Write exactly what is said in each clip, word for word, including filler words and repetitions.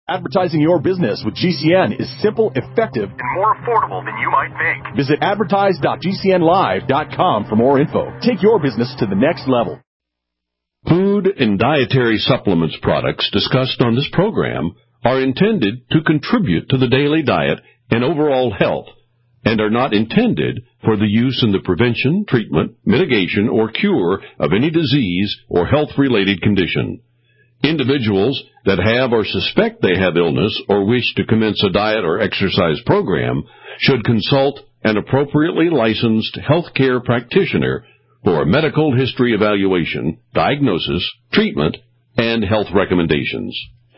Advertising your business with G C N is simple, effective, and more affordable than you might think. Visit advertise dot g c n live dot com for more info. Take your business to the next level. Food and dietary supplements products discussed on this program are intended to contribute to the daily diet and overall health, and are not intended for the use in the prevention, treatment, mitigation, or cure of any disease or health-related condition. Individuals that have or suspect they have illness or wish to commence a diet or exercise program should consult an appropriately licensed healthcare practitioner for a medical history evaluation, diagnosis, treatment, and health recommendations.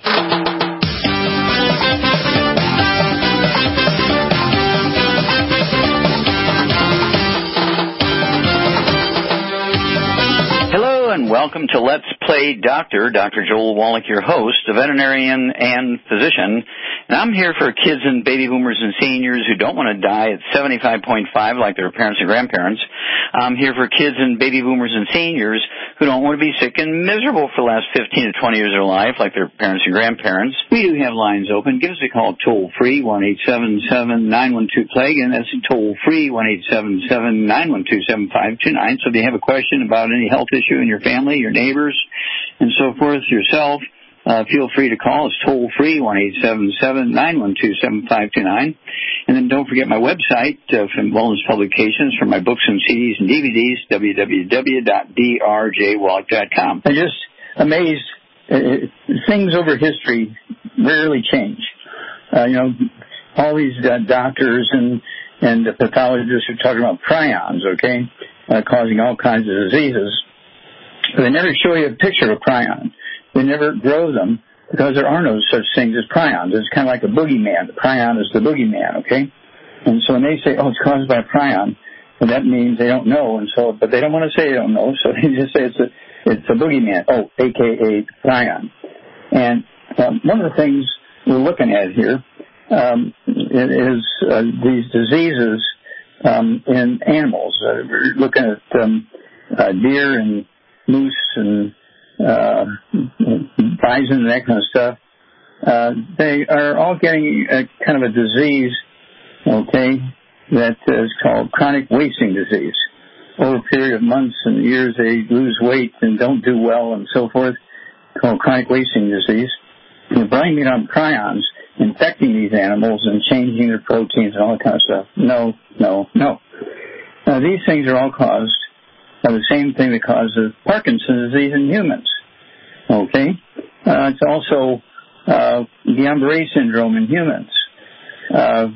And welcome to Let's Play Doctor. Doctor Joel Wallach, your host, a veterinarian and physician. And I'm here for kids and baby boomers and seniors who don't want to die at seventy-five point five like their parents and grandparents. I'm here for kids and baby boomers and seniors who don't want to be sick and miserable for the last fifteen to twenty years of their life like their parents and grandparents. We do have lines open. Give us a call toll-free, one eight seven seven, nine one two, plague, and that's toll-free, one eight seven seven, nine one two, seven five two nine. So if you have a question about any health issue in your family, your neighbors, and so forth, yourself, uh, feel free to call. It's toll-free, one eight seven seven, nine one two, seven five two nine. And then don't forget my website uh, from Wellness Publications for my books and C Ds and D V Ds, w w w dot d r j wallach dot com. I'm just amazed. Uh, things over history rarely change. Uh, you know, all these uh, doctors and, and the pathologists are talking about prions, okay, uh, causing all kinds of diseases. But they never show you a picture of a prion. They never grow them because there are no such things as prions. It's kind of like a boogeyman. The prion is the boogeyman, okay? And so when they say, oh, it's caused by a prion, well, that means they don't know. And so, but they don't want to say they don't know, so they just say it's a it's a boogeyman. Oh, a k a prion. And um, one of the things we're looking at here um, is uh, these diseases um, in animals. Uh, we're looking at um, uh, deer and moose and uh, bison and that kind of stuff. Uh, they are all getting a kind of a disease, okay, that is called chronic wasting disease. Over a period of months and years, they lose weight and don't do well and so forth, called chronic wasting disease. And you're blaming it on prions infecting these animals and changing their proteins and all that kind of stuff. No, no, no. Now, these things are all caused by the same thing that causes Parkinson's disease in humans. Okay? Uh, it's also uh, Guillain-Barré syndrome in humans. Uh,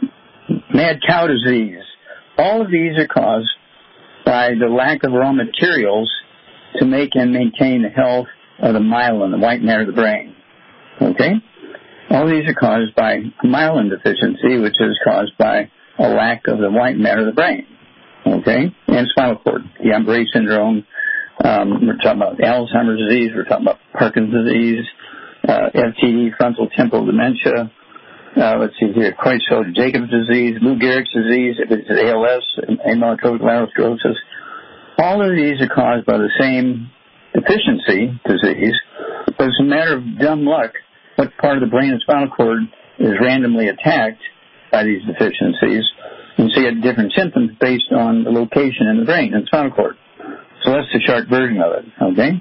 mad cow disease. All of these are caused by the lack of raw materials to make and maintain the health of the myelin, the white matter of the brain. Okay? All these are caused by myelin deficiency, which is caused by a lack of the white matter of the brain. Okay? And spinal cord. Guillain-Barré syndrome. Um, we're talking about Alzheimer's disease. We're talking about Parkinson's disease, uh, F T D, frontal temporal dementia. Uh, let's see here, Creutzfeldt-Jacobs disease, Lou Gehrig's disease, if it's A L S, amyotrophic lateral sclerosis. All of these are caused by the same deficiency disease, but it's a matter of dumb luck what part of the brain and spinal cord is randomly attacked by these deficiencies. And so you get different symptoms based on the location in the brain and spinal cord. So that's the short version of it, okay?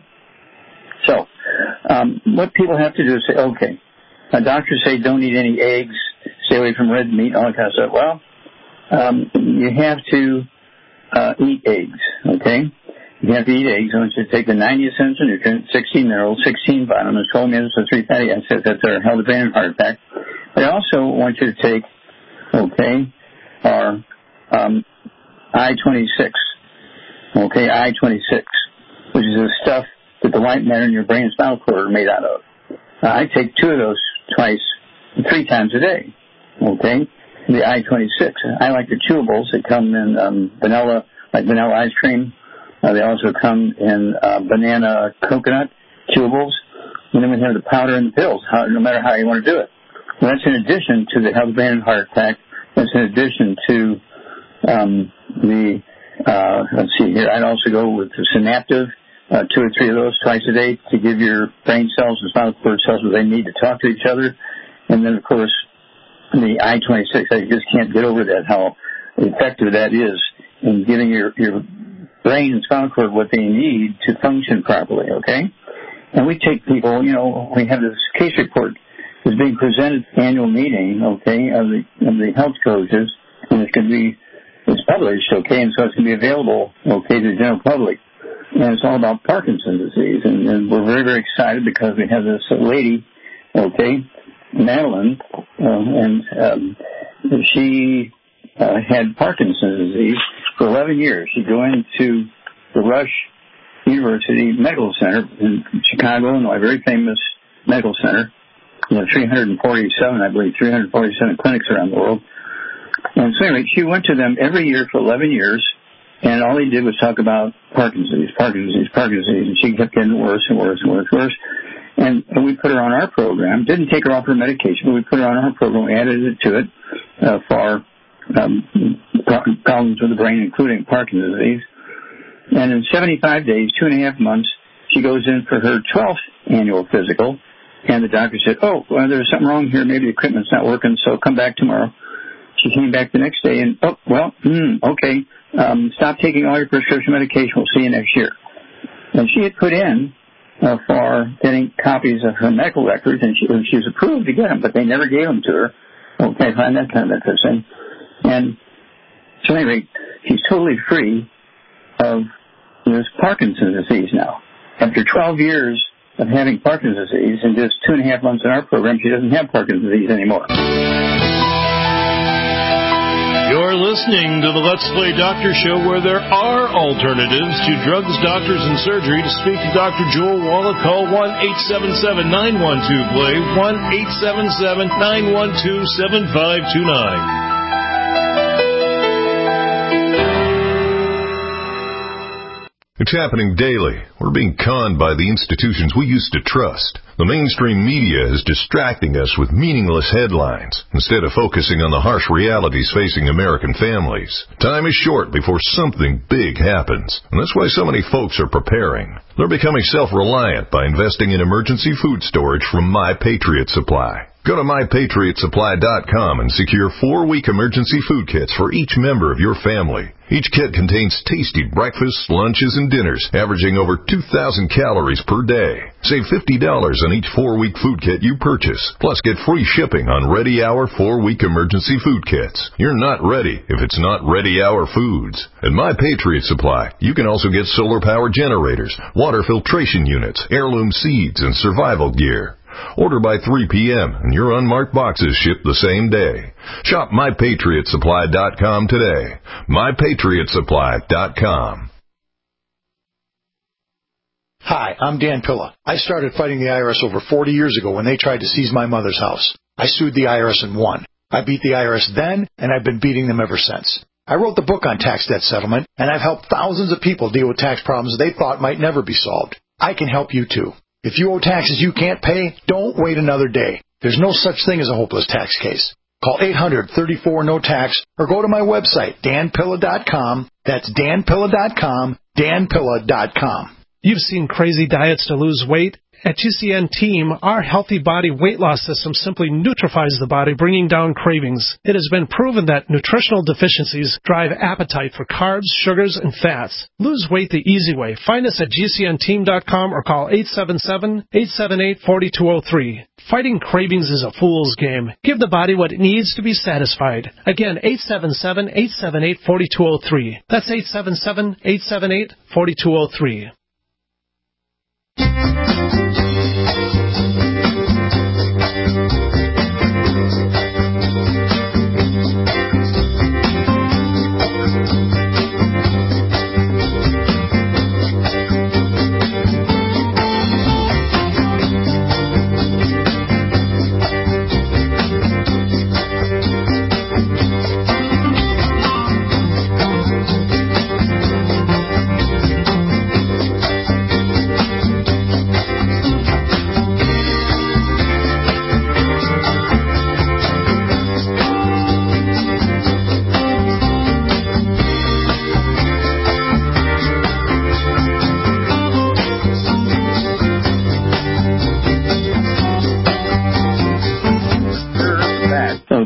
So um, what people have to do is say, okay, Uh, doctors say don't eat any eggs, stay away from red meat, all that kind of stuff. Well, um, you have to uh, eat eggs, okay? You have to eat eggs. I want you to take the ninety essential nutrients, sixteen minerals, sixteen vitamins, twelve minerals, and three fatty acids. That's our health, brain, and heart attack. But I also want you to take, okay, our um, I twenty-six, okay, I twenty-six, which is the stuff that the white matter in your brain and spinal cord are made out of. Uh, I take two of those twice, three times a day, okay? The I twenty-six. I like the chewables. They come in um, vanilla, like vanilla ice cream. Uh, they also come in uh, banana coconut chewables. And then we have the powder and the pills, how, no matter how you want to do it. Well, that's in addition to the health, brain, and heart attack. That's in addition to um, the, uh, let's see here, I'd also go with the Synaptive, uh, two or three of those twice a day to give your brain cells and spinal cord cells what they need to talk to each other. And then, of course, the I twenty-six, I just can't get over that, how effective that is in giving your, your brain and spinal cord what they need to function properly, okay? And we take people, you know, we have this case report that's being presented at the annual meeting, okay, of the, of the health coaches, and it's going to be, it's published, okay, and so it's going to be available, okay, to the general public. And it's all about Parkinson's disease, and, and we're very, very excited because we have this lady, okay, Madeline, uh, and um, she uh, had Parkinson's disease for eleven years. She joined to the Rush University Medical Center in Chicago, Illinois, a very famous medical center. You know, three hundred forty-seven, I believe, three hundred forty-seven clinics around the world. And so anyway, she went to them every year for eleven years, and all they did was talk about Parkinson's disease, Parkinson's disease, Parkinson's disease, and she kept getting worse and worse and worse and worse. And we put her on our program, didn't take her off her medication, but we put her on our program, we added it to it uh, for um, problems with the brain, including Parkinson's disease. And in seventy-five days, two and a half months, she goes in for her twelfth annual physical, and the doctor said, oh, well, there's something wrong here, maybe the equipment's not working, so come back tomorrow. She came back the next day, and, oh, well, hmm, okay, um, stop taking all your prescription medication, we'll see you next year. And she had put in Uh, for getting copies of her medical records, and she, she was approved to get them, but they never gave them to her. Okay, find that kind of interesting. And so anyway, she's totally free of this Parkinson's disease now. After twelve years of having Parkinson's disease, and just two and a half months in our program, she doesn't have Parkinson's disease anymore. You're listening to the Let's Play Doctor Show, where there are alternatives to drugs, doctors, and surgery. To speak to Doctor Joel Wallach, call one eight seven seven, nine one two, play, one eight seven seven, nine one two, seven five two nine. It's happening daily. We're being conned by the institutions we used to trust. The mainstream media is distracting us with meaningless headlines instead of focusing on the harsh realities facing American families. Time is short before something big happens, and that's why so many folks are preparing. They're becoming self-reliant by investing in emergency food storage from My Patriot Supply. Go to my patriot supply dot com and secure four-week emergency food kits for each member of your family. Each kit contains tasty breakfasts, lunches, and dinners, averaging over two thousand calories per day. Save fifty dollars on each four-week food kit you purchase. Plus, get free shipping on Ready Hour four-week emergency food kits. You're not ready if it's not Ready Hour foods. At My Patriot Supply, you can also get solar power generators, water filtration units, heirloom seeds, and survival gear. Order by three p.m. and your unmarked boxes ship the same day. Shop my patriot supply dot com today. my patriot supply dot com. Hi, I'm Dan Pilla. I started fighting the I R S over forty years ago when they tried to seize my mother's house. I sued the I R S and won. I beat the I R S then, and I've been beating them ever since. I wrote the book on tax debt settlement, and I've helped thousands of people deal with tax problems they thought might never be solved. I can help you too. If you owe taxes you can't pay, don't wait another day. There's no such thing as a hopeless tax case. Call eight hundred, thirty-four, no tax or go to my website, dan pilla dot com. That's dan pilla dot com, dan pilla dot com. You've seen crazy diets to lose weight. At G C N Team, our Healthy Body Weight Loss System simply neutralizes the body, bringing down cravings. It has been proven that nutritional deficiencies drive appetite for carbs, sugars, and fats. Lose weight the easy way. Find us at G C N team dot com or call eight seven seven, eight seven eight, four two zero three. Fighting cravings is a fool's game. Give the body what it needs to be satisfied. Again, eight seven seven, eight seven eight, four two zero three. That's eight seven seven, eight seven eight, four two zero three.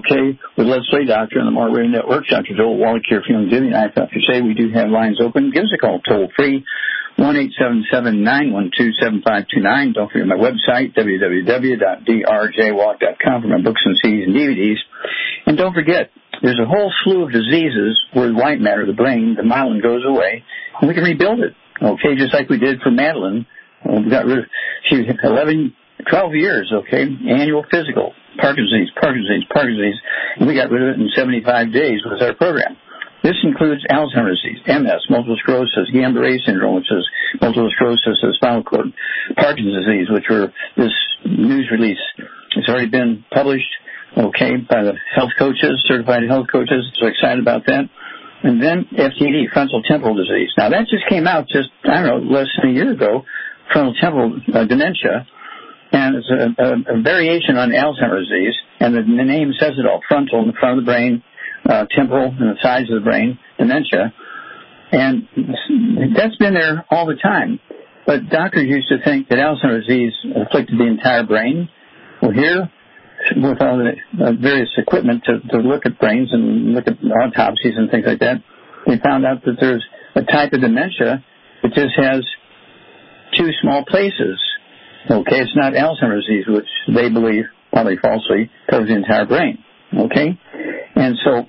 okay, with Let's Play Doctor on the More Radio Network. Doctor Joel Wallach here, feeling dizzy, and I thought to say we do have lines open. Give us a call toll-free, one eight seven seven, nine one two, seven five two nine. Don't forget my website, w w w dot d r j wallach dot com, for my books and C Ds and D V Ds. And don't forget, there's a whole slew of diseases where white matter, the brain, the myelin goes away, and we can rebuild it, okay, just like we did for Madeline. We got rid of, she was eleven, twelve years, okay, annual physical, Parkinson's disease, Parkinson's disease, Parkinson's disease, and we got rid of it in seventy-five days with our program. This includes Alzheimer's disease, M S, multiple sclerosis, Guillain-Barré syndrome, which is multiple sclerosis of the spinal cord, Parkinson's disease, which were this news release. It's already been published, okay, by the health coaches, certified health coaches. So excited about that. And then F T D, frontal temporal disease. Now that just came out just, I don't know, less than a year ago, frontal temporal uh, dementia. And it's a, a, a variation on Alzheimer's disease. And the, the name says it all, frontal in the front of the brain, uh, temporal in the sides of the brain, dementia. And that's been there all the time. But doctors used to think that Alzheimer's disease afflicted the entire brain. Well, here, with all the uh, various equipment to, to look at brains and look at autopsies and things like that, they found out that there's a type of dementia that just has two small places. Okay, it's not Alzheimer's disease, which they believe, probably falsely, covers the entire brain. Okay? And so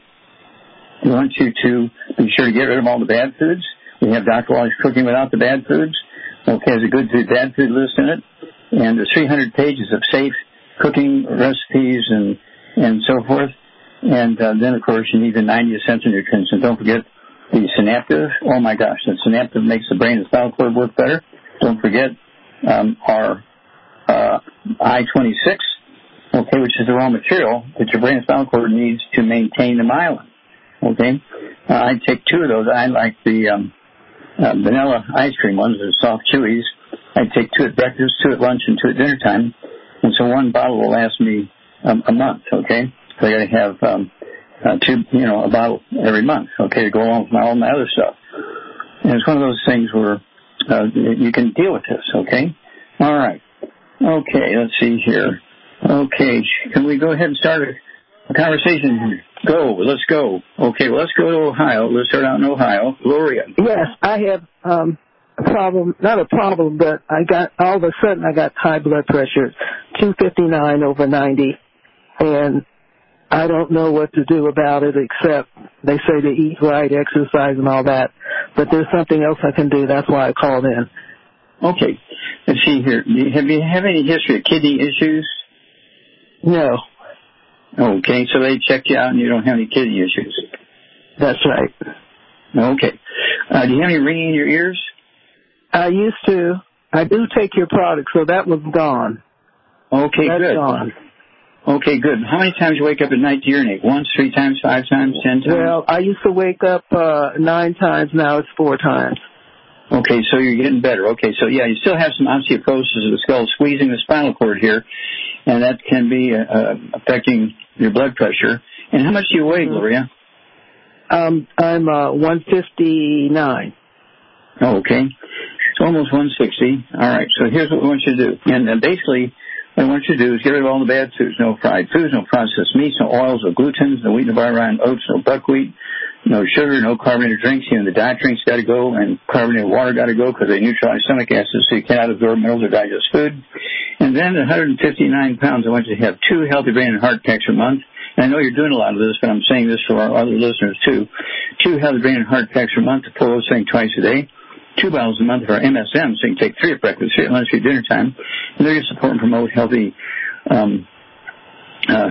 we want you to be sure to get rid of all the bad foods. We have Doctor Wallach's Cooking Without the Bad Foods. Okay, there's a good food, bad food list in it. And there's three hundred pages of safe cooking recipes and and so forth. And uh, then, of course, you need the ninety essential nutrients. And don't forget the Synaptive. Oh, my gosh, the Synaptive makes the brain and spinal cord work better. Don't forget um, our uh, I twenty-six, okay, which is the raw material that your brain and spinal cord needs to maintain the myelin. Okay? Uh, I take two of those. I like the um, uh, vanilla ice cream ones, the soft chewies. I take two at breakfast, two at lunch, and two at dinner time. And so one bottle will last me um, a month, okay? So I got to have um, uh, two, you know, a bottle every month, okay, to go along with my, all my other stuff. And it's one of those things where uh, you can deal with this, okay? All right. Okay, let's see here. Okay, can we go ahead and start a, a conversation? Go, let's go. Okay, well, let's go to Ohio. Let's start out in Ohio. Gloria. Yes, I have um, a problem, not a problem, but I got, all of a sudden I got high blood pressure, two fifty-nine over ninety, and I don't know what to do about it except they say to eat right, exercise and all that, but there's something else I can do. That's why I called in. Okay, let's see here. Do you, have you have any history of kidney issues? No. Okay, so they checked you out and you don't have any kidney issues? That's right. Okay. Uh, do you have any ringing in your ears? I used to. I do take your product, so that was gone. Okay, That's good. gone. Okay, good. How many times do you wake up at night to urinate? Once, three times, five times, ten times? Well, I used to wake up uh, nine times. Now it's four times. Okay, so you're getting better. Okay, so yeah, you still have some osteoporosis of the skull, squeezing the spinal cord here, and that can be uh, affecting your blood pressure. And how much do you weigh, Gloria? Um, I'm uh, one fifty-nine. Oh, okay. It's almost one sixty. All right, so here's what we want you to do. And uh, basically, what I want you to do is get rid of all the bad foods. No fried foods, no processed meats, no oils, no glutens, no wheat, no barley, no oats, no buckwheat, no sugar, no carbonated drinks. You know, the diet drinks got to go, and carbonated water got to go because they neutralize stomach acids so you cannot absorb minerals or digest food. And then at one hundred fifty-nine pounds, I want you to have two healthy brain and heart packs a month. And I know you're doing a lot of this, but I'm saying this for our other listeners too. Two healthy brain and heart packs a month to pull those things twice a day. Two bottles a month of our M S M, so you can take three at breakfast, three at lunch, three at dinner time. And they're going to support and promote healthy um, uh,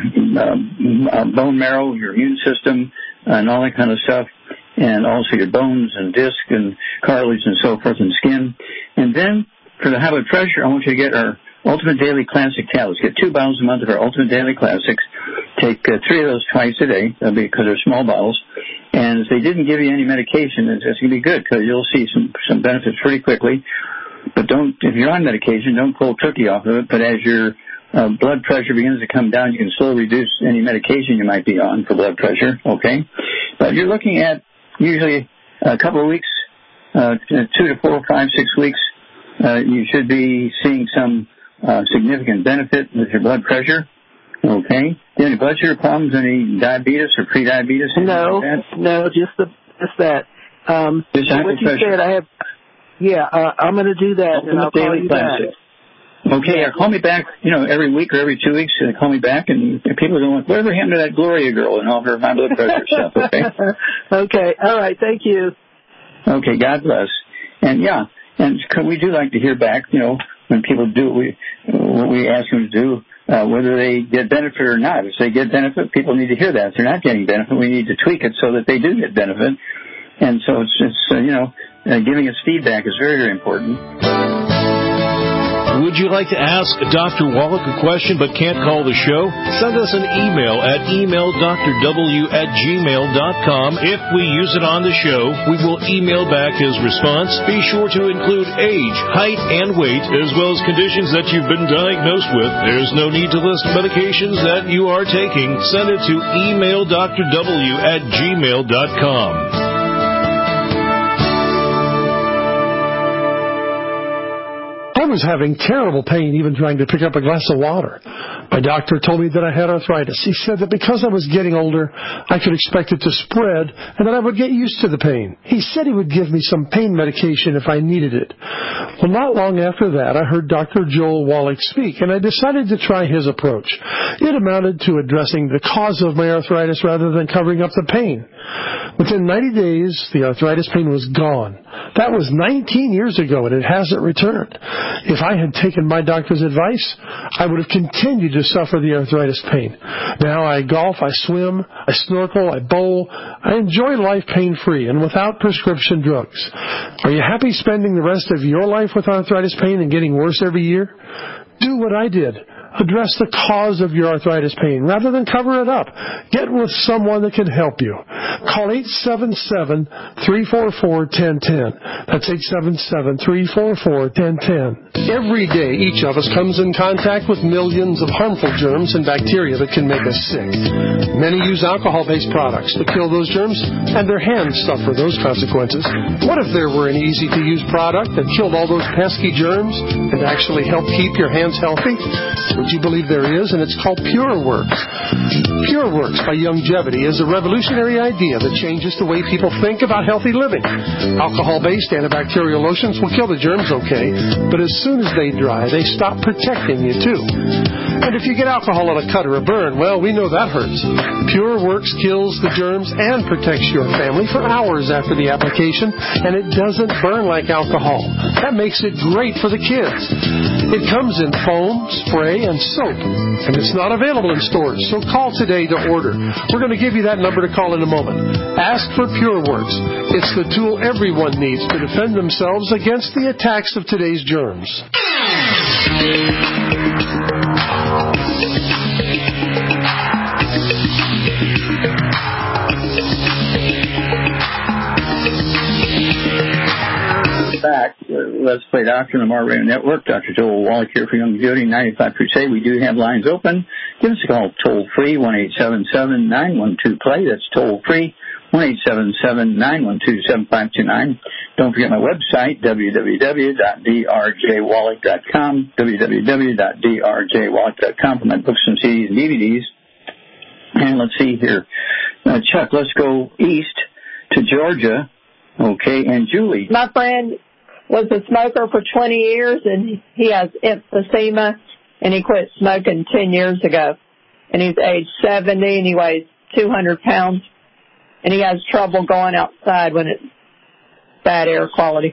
uh, bone marrow, your immune system, and all that kind of stuff. And also your bones and disc and cartilage and so forth and skin. And then for the high blood pressure, I want you to get our Ultimate Daily Classic tablets. Get two bottles a month of our Ultimate Daily Classics. Take uh, three of those twice a day because they're small bottles. And if they didn't give you any medication, it's, it's going to be good because you'll see some, some benefits pretty quickly. But don't, if you're on medication, don't cold turkey off of it. But as your uh, blood pressure begins to come down, you can slowly reduce any medication you might be on for blood pressure, okay? But you're looking at usually a couple of weeks, uh, two to four, five, six weeks. Uh, you should be seeing some uh, significant benefit with your blood pressure. Okay. Do you have any blood sugar problems, any diabetes or pre-diabetes? No, like that? no, just the just that. Um, just what you said, I have. Yeah, uh, I'm going to do that, Ultimate and I'll call Daily you Classic. back. Okay, uh, call me back, you know, every week or every two weeks. Uh, call me back, and people are going, whatever happened to that Gloria girl and all her high blood pressure stuff, okay? Okay, all right, thank you. Okay, God bless. And, yeah, and we do like to hear back, you know, when people do we, what we ask them to do, uh, whether they get benefit or not. If they get benefit, people need to hear that. If they're not getting benefit, we need to tweak it so that they do get benefit. And so it's, it's uh, you know, uh, giving us feedback is very, very important. Would you like to ask Doctor Wallach a question but can't call the show? Send us an email at email d r w at gmail dot com. If we use it on the show, we will email back his response. Be sure to include age, height, and weight, as well as conditions that you've been diagnosed with. There's no need to list medications that you are taking. Send it to email d r w at gmail dot com. I was having terrible pain even trying to pick up a glass of water. My doctor told me that I had arthritis. He said that because I was getting older, I could expect it to spread and that I would get used to the pain. He said he would give me some pain medication if I needed it. Well, not long after that, I heard Doctor Joel Wallach speak, and I decided to try his approach. It amounted to addressing the cause of my arthritis rather than covering up the pain. Within ninety days, the arthritis pain was gone. That was nineteen years ago, and it hasn't returned. If I had taken my doctor's advice, I would have continued to suffer the arthritis pain. Now I golf, I swim, I snorkel, I bowl. I enjoy life pain-free and without prescription drugs. Are you happy spending the rest of your life with arthritis pain and getting worse every year? Do what I did. Address the cause of your arthritis pain rather than cover it up. Get with someone that can help you. Call eight seven seven, three four four, one zero one zero. That's eight seven seven, three four four, one zero one zero. Every day, each of us comes in contact with millions of harmful germs and bacteria that can make us sick. Many use alcohol-based products to kill those germs, and their hands suffer those consequences. What if there were an easy-to-use product that killed all those pesky germs and actually helped keep your hands healthy? Would you believe there is? And it's called PureWorks. PureWorks by Youngevity is a revolutionary idea that changes the way people think about healthy living. Alcohol-based antibacterial lotions will kill the germs okay, but as soon as they dry, they stop protecting you too. And if you get alcohol on a cut or a burn, well, we know that hurts. PureWorks kills the germs and protects your family for hours after the application, and it doesn't burn like alcohol. That makes it great for the kids. It comes in foam, spray, and soap, and it's not available in stores, so call today to order. We're going to give you that number to call in a moment. Ask for PureWorks. It's the tool everyone needs to defend themselves against the attacks of today's germs. Back, Let's Play Doctor on the Mar Radio Network. Doctor Joel Wallach here for Young Beauty ninety-five Crusade. We do have lines open. Give us a call toll free, one eight seven seven, nine one two, play. That's toll free, one eight seven seven, nine one two, seven five two nine. Don't forget my website, w w w dot d r j wallach dot com, w w w dot d r j wallach dot com for my books and C Ds and D V Ds. And let's see here. Uh, Chuck, let's go east to Georgia. Okay, and Julie. My friend was a smoker for twenty years, and he has emphysema, and he quit smoking ten years ago. And he's age seventy, and he weighs two hundred pounds, and he has trouble going outside when it's bad air quality.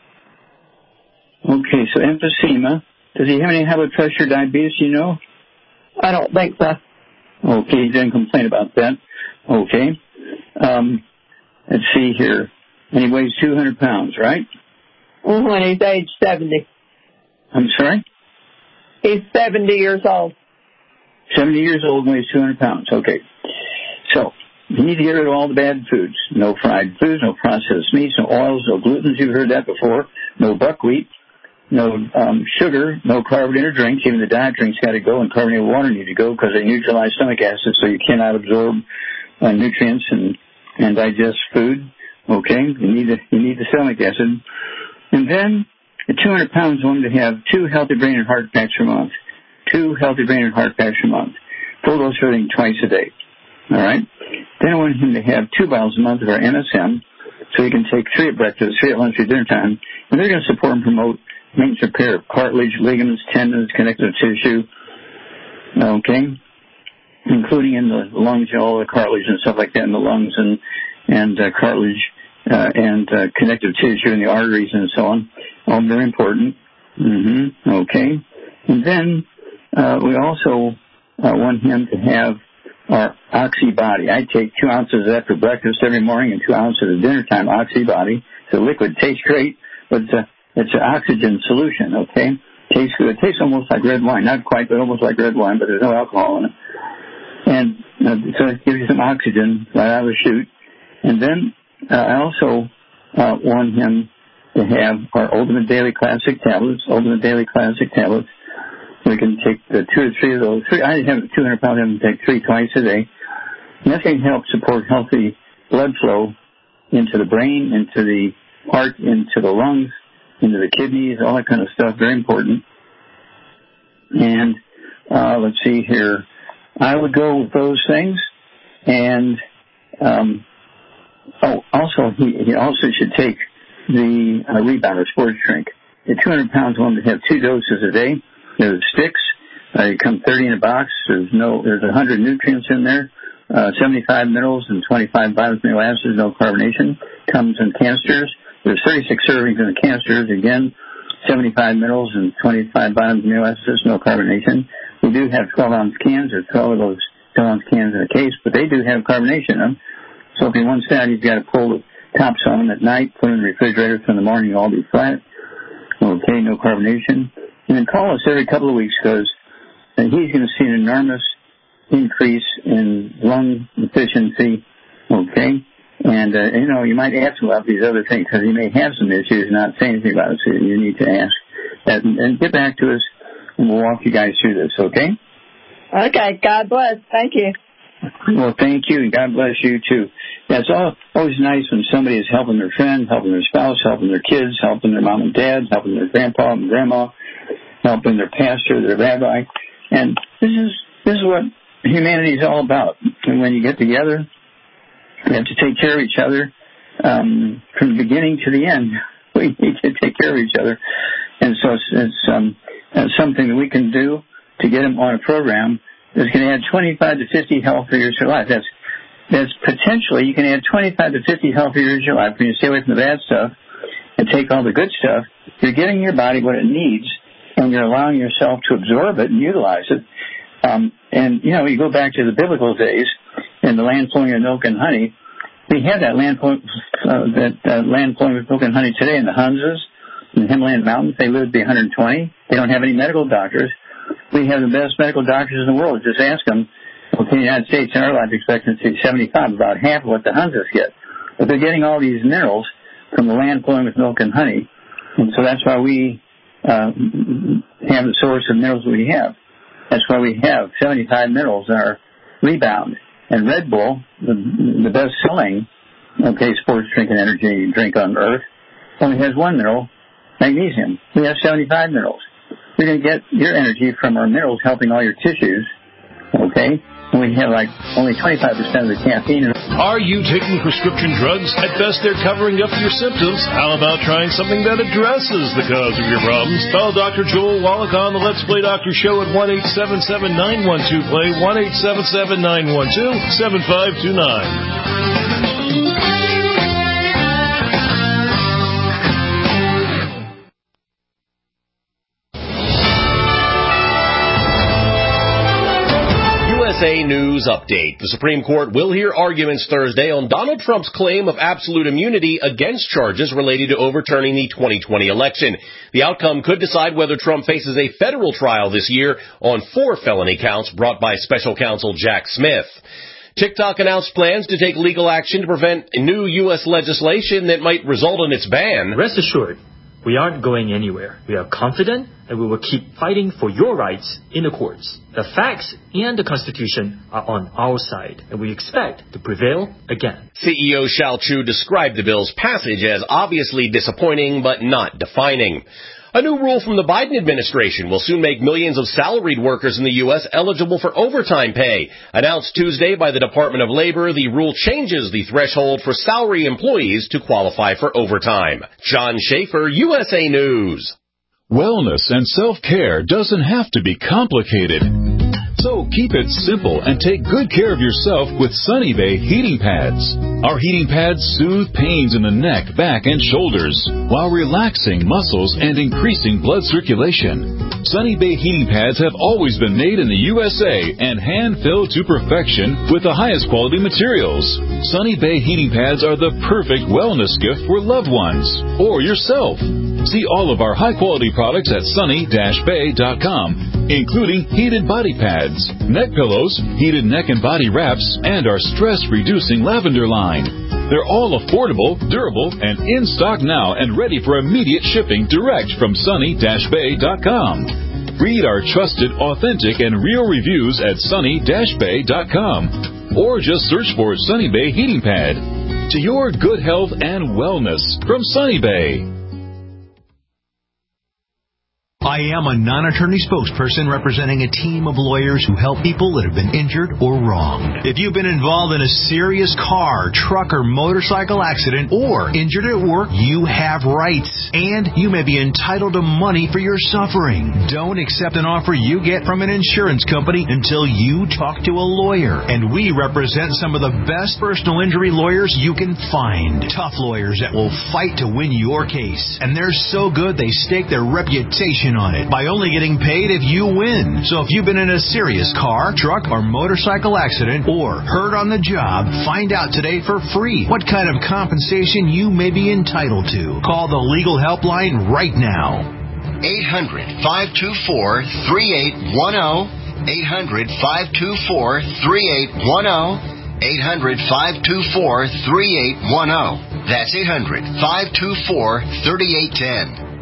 Okay, so emphysema. Does he have any high blood pressure, diabetes, you know? I don't think so. Okay, he didn't complain about that. Okay. Um, let's see here. And he weighs two hundred pounds, right? Mm-hmm, and he's age seventy. I'm sorry? He's seventy years old. seventy years old and weighs two hundred pounds. Okay. So, you need to get rid of all the bad foods. No fried foods, no processed meats, no oils, no glutens. You've heard that before. No buckwheat, no um, sugar, no carbonated drinks. Even the diet drinks got to go, and carbonated water need to go because they neutralize stomach acid, so you cannot absorb uh, nutrients and, and digest food. Okay, you need the you need the stomach acid, and then at two hundred pounds, one to have two healthy brain and heart packs per month, two healthy brain and heart packs per month. full dose everything twice a day. All right? Then I want him to have two bottles a month of our M S M, so he can take three at breakfast, three at lunch, three at dinner time, and they're going to support and promote maintenance repair of cartilage, ligaments, tendons, connective tissue, okay, including in the lungs, you know, all the cartilage and stuff like that in the lungs and, and uh, cartilage uh, and uh, connective tissue in the arteries and so on, all very important. Mm-hmm. Okay. And then uh, we also uh, want him to have our Oxy Body. I take two ounces after breakfast every morning and two ounces at dinner time, Oxy Body. It's a liquid, tastes great, but it's, a, it's an oxygen solution, okay? Tastes good. It tastes almost like red wine. Not quite, but almost like red wine, but there's no alcohol in it. And uh, so it gives you some oxygen right out of the chute. And then uh, I also uh, want him to have our Ultimate Daily Classic tablets, Ultimate Daily Classic tablets. We can take the two or three of those. Three, I have two hundred pounds, I have to take three twice a day. And that's going to help support healthy blood flow into the brain, into the heart, into the lungs, into the kidneys, all that kind of stuff. Very important. And uh, let's see here. I would go with those things. And um, oh, also he, he also should take the uh, Rebounder Sports Drink. The two hundred pounds one to have two doses a day. There's sticks. Uh, you come thirty in a box. There's no. There's one hundred nutrients in there. Uh, seventy-five minerals and twenty-five vitamins, amino acids. No carbonation. Comes in canisters. There's thirty-six servings in the canisters. Again, seventy-five minerals and twenty-five vitamins, amino acids. No carbonation. We do have twelve ounce cans. There's twelve of those twelve ounce cans in a case, but they do have carbonation in them. So if he wants that, he's got to pull the tops on them at night. Put them in the refrigerator. So in the morning, they'll all be flat. Okay, no carbonation. And then call us every couple of weeks because he's going to see an enormous increase in lung efficiency, okay? And, uh, you know, you might ask him about these other things because he may have some issues and not say anything about it, so you need to ask that. And, and get back to us, and we'll walk you guys through this, okay? Okay, God bless. Thank you. Well, thank you, and God bless you, too. Yeah, it's all, always nice when somebody is helping their friend, helping their spouse, helping their kids, helping their mom and dad, helping their grandpa and grandma, helping their pastor, their rabbi. And this is this is what humanity is all about. And when you get together, we have to take care of each other um, from the beginning to the end. We need to take care of each other. And so it's, it's um, uh, something that we can do to get them on a program that's going to add twenty-five to fifty healthy years to your life. That's, that's potentially, you can add twenty-five to fifty healthy years to your life when you stay away from the bad stuff and take all the good stuff. You're giving your body what it needs, and you're allowing yourself to absorb it and utilize it. Um, and, you know, you go back to the biblical days and the land flowing with milk and honey. We have that land, uh, that uh, land flowing with milk and honey today in the Hunzas, in the Himalayan mountains. They live to be one hundred twenty. They don't have any medical doctors. We have the best medical doctors in the world. Just ask them. Okay, in the United States, our life expectancy is seventy-five, about half of what the Hunzas get. But they're getting all these minerals from the land flowing with milk and honey. And so that's why we uh, have the source of minerals we have. That's why we have seventy-five minerals in our Rebound. And Red Bull, the, the best-selling, okay, sports drink and energy drink on Earth, only has one mineral, magnesium. We have seventy-five minerals. You're going to get your energy from our minerals helping all your tissues, okay? And we have like only twenty-five percent of the caffeine. Are you taking prescription drugs? At best, they're covering up your symptoms. How about trying something that addresses the cause of your problems? Call Doctor Joel Wallach on the Let's Play Doctor Show at one eight seven seven, nine one two, play, one eight seven seven, nine one two, seven five two nine. U S A News Update. The Supreme Court will hear arguments Thursday on Donald Trump's claim of absolute immunity against charges related to overturning the twenty twenty election. The outcome could decide whether Trump faces a federal trial this year on four felony counts brought by special counsel Jack Smith. TikTok announced plans to take legal action to prevent new U S legislation that might result in its ban. Rest assured, we aren't going anywhere. We are confident and we will keep fighting for your rights in the courts. The facts and the Constitution are on our side, and we expect to prevail again. C E O Shao Chu described the bill's passage as obviously disappointing but not defining. A new rule from the Biden administration will soon make millions of salaried workers in the U S eligible for overtime pay. Announced Tuesday by the Department of Labor, the rule changes the threshold for salary employees to qualify for overtime. John Schaefer, U S A News. Wellness and self-care doesn't have to be complicated. So keep it simple and take good care of yourself with Sunny Bay heating pads. Our heating pads soothe pains in the neck, back, and shoulders while relaxing muscles and increasing blood circulation. Sunny Bay heating pads have always been made in the U S A and hand-filled to perfection with the highest quality materials. Sunny Bay heating pads are the perfect wellness gift for loved ones or yourself. See all of our high-quality products at sunny dash bay dot com, including heated body pads, neck pillows, heated neck and body wraps, and our stress-reducing lavender line. They're all affordable, durable, and in stock now and ready for immediate shipping direct from sunny dash bay dot com. Read our trusted, authentic, and real reviews at sunny dash bay dot com or just search for Sunny Bay Heating Pad. To your good health and wellness from Sunny Bay. I am a non-attorney spokesperson representing a team of lawyers who help people that have been injured or wronged. If you've been involved in a serious car, truck, or motorcycle accident or injured at work, you have rights, and you may be entitled to money for your suffering. Don't accept an offer you get from an insurance company until you talk to a lawyer, and we represent some of the best personal injury lawyers you can find. Tough lawyers that will fight to win your case, and they're so good they stake their reputation on it by only getting paid if you win. So if you've been in a serious car, truck, or motorcycle accident or hurt on the job, find out today for free what kind of compensation you may be entitled to. Call the legal helpline right now. eight hundred, five two four, three eight one zero. eight hundred, five two four, three eight one zero. eight hundred, five two four, three eight one zero. That's eight hundred, five two four, three eight one zero.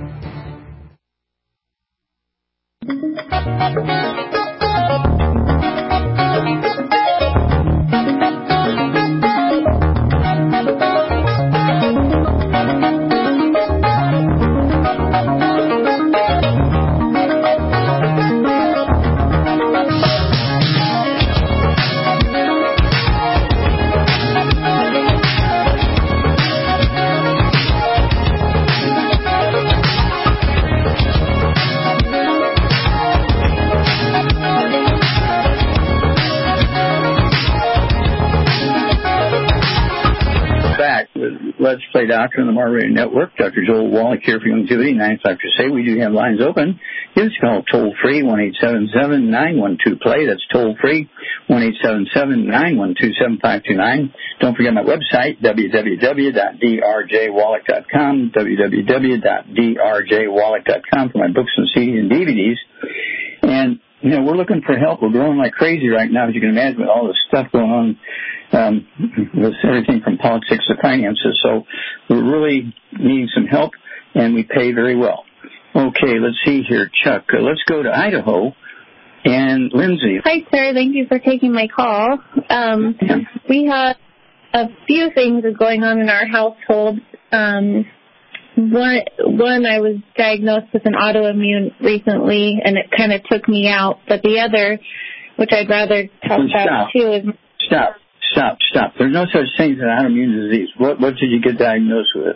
Let's Play Doctor on the Mar Radio Network. Doctor Joel Wallach here for Longevity, ninety-five Crusade. We do have lines open. Give us a call toll-free, one eight seven seven, nine one two, play. That's toll-free, one eight seven seven, nine one two, seven five two nine. Don't forget my website, w w w dot d r j wallach dot com, w w w dot d r j wallach dot com for my books and C Ds and D V Ds. And, you know, we're looking for help. We're growing like crazy right now, as you can imagine, with all this stuff going on. Um, with everything from politics to finances. So we're really needing some help, and we pay very well. Okay, let's see here, Chuck. Uh, let's go to Idaho. And Lindsay. Hi, sir. Thank you for taking my call. Um, yeah. We have a few things going on in our household. Um, one, one, I was diagnosed with an autoimmune recently, and it kind of took me out. But the other, which I'd rather talk Stop. about too, is... Stop. Stop, stop. There's no such thing as an autoimmune disease. What what did you get diagnosed with?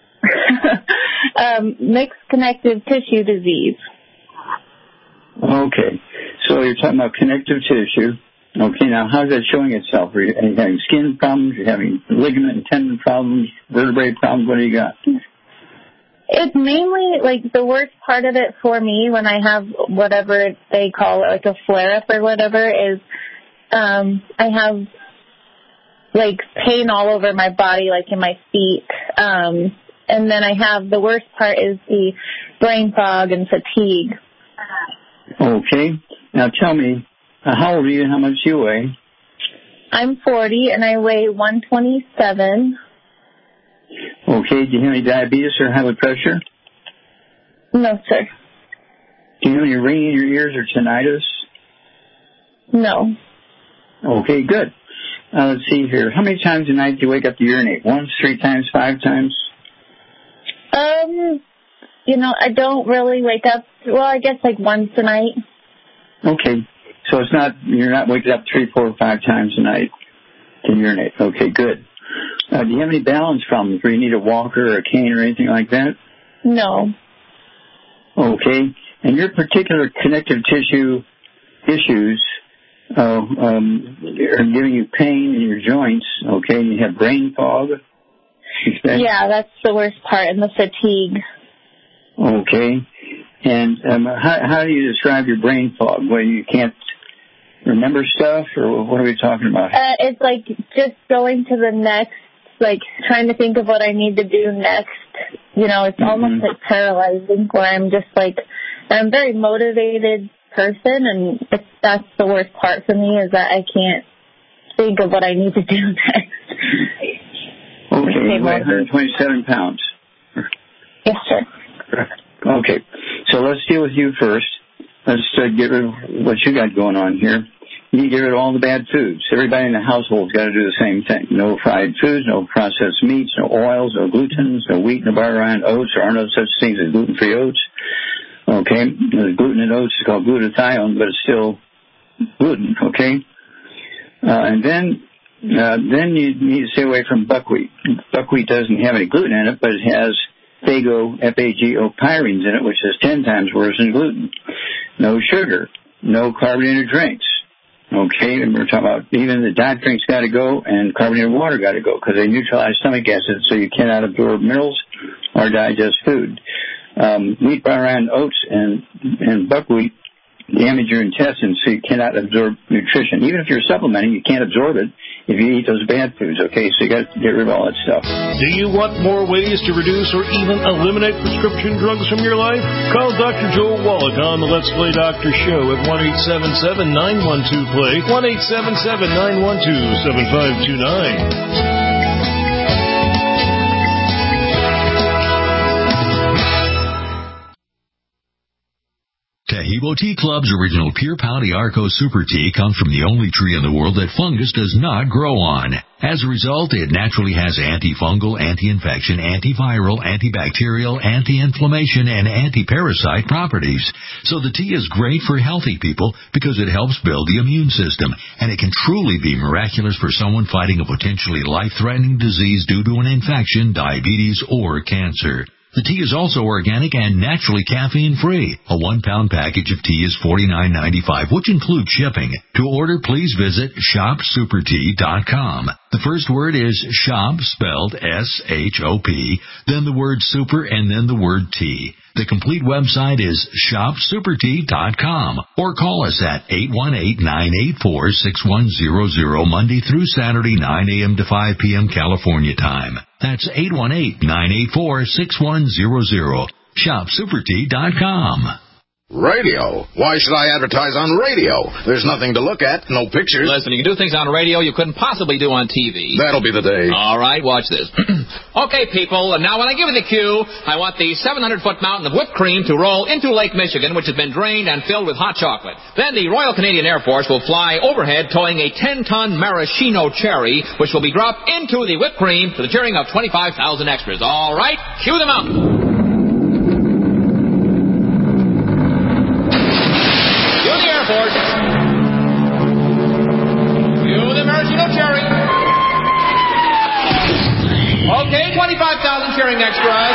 um, mixed connective tissue disease. Okay. So you're talking about connective tissue. Okay, now how's that showing itself? Are you having skin problems? Are you having ligament and tendon problems, vertebrae problems? What do you got? It's mainly, like, the worst part of it for me when I have whatever they call it, like a flare-up or whatever, is um, I have... like pain all over my body, like in my feet. Um, and then I have, the worst part is the brain fog and fatigue. Okay. Now tell me, uh, how old are you and how much do you weigh? I'm forty and I weigh one twenty-seven. Okay. Do you have any diabetes or high blood pressure? No, sir. Do you have any ringing in your ears or tinnitus? No. Okay, good. Uh, let's see here. How many times a night do you wake up to urinate? Once, three times, five times? Um, you know, I don't really wake up, well, I guess like once a night. Okay. So it's not, you're not waking up three, four, or five times a night to urinate. Okay, good. Uh, do you have any balance problems where you need a walker or a cane or anything like that? No. Okay. And your particular connective tissue issues uh, um, are giving you pain in your joints, okay, and you have brain fog? Okay. Yeah, that's the worst part, and the fatigue. Okay. And um, how, how do you describe your brain fog? Well, you can't remember stuff, or what are we talking about? Uh, it's like just going to the next, like trying to think of what I need to do next. You know, it's mm-hmm. almost like paralyzing, where I'm just like, I'm a very motivated person, and it's, that's the worst part for me, is that I can't think of what I need to do next. Okay, you weigh one hundred twenty-seven pounds. Yes, sir. Okay, so let's deal with you first. Let's uh, get rid of what you got going on here. You need to get rid of all the bad foods. Everybody in the household's got to do the same thing. No fried foods, no processed meats, no oils, no glutens, no wheat, no bar around oats. There are no such things as gluten-free oats. Okay, the gluten in oats is called glutathione, but it's still gluten. Okay, uh, and then uh, then you need to stay away from buckwheat. Buckwheat doesn't have any gluten in it, but it has Fago, F A G O pyrines in it, which is ten times worse than gluten. No sugar, no carbonated drinks. Okay, and we're talking about even the diet drinks got to go, and carbonated water got to go, because they neutralize stomach acid, so you cannot absorb minerals or digest food. Um, wheat, bran, oats, and and buckwheat damage your intestines, so you cannot absorb nutrition. Even if you're supplementing, you can't absorb it if you eat those bad foods. Okay, so you got to get rid of all that stuff. Do you want more ways to reduce or even eliminate prescription drugs from your life? Call Doctor Joel Wallach on the Let's Play Doctor Show at one eight seven seven, nine one two, play, one eight seven seven, nine one two, seven five two nine. Taheebo Tea Club's original Pure Pau D'Arco Super Tea comes from the only tree in the world that fungus does not grow on. As a result, it naturally has antifungal, anti-infection, antiviral, antibacterial, anti-inflammation, and anti-parasite properties. So the tea is great for healthy people because it helps build the immune system, and it can truly be miraculous for someone fighting a potentially life-threatening disease due to an infection, diabetes, or cancer. The tea is also organic and naturally caffeine-free. A one-pound package of tea is forty-nine ninety-five, which includes shipping. To order, please visit shop super tea dot com. The first word is shop, spelled S H O P, then the word super, and then the word tea. The complete website is shop super tea dot com, or call us at eight one eight, nine eight four, six one zero zero Monday through Saturday, nine a.m. to five p.m. California time. That's eight one eight, nine eight four, six one zero zero. shop super tea dot com. Radio? Why should I advertise on radio? There's nothing to look at, no pictures. Listen, you can do things on radio you couldn't possibly do on T V. That'll be the day. All right, watch this. Okay, people, and now when I give you the cue, I want the seven hundred foot mountain of whipped cream to roll into Lake Michigan, which has been drained and filled with hot chocolate. Then the Royal Canadian Air Force will fly overhead towing a ten ton maraschino cherry, which will be dropped into the whipped cream to the cheering of twenty-five thousand extras. All right, cue the mountain. Okay, twenty-five thousand cheering extras.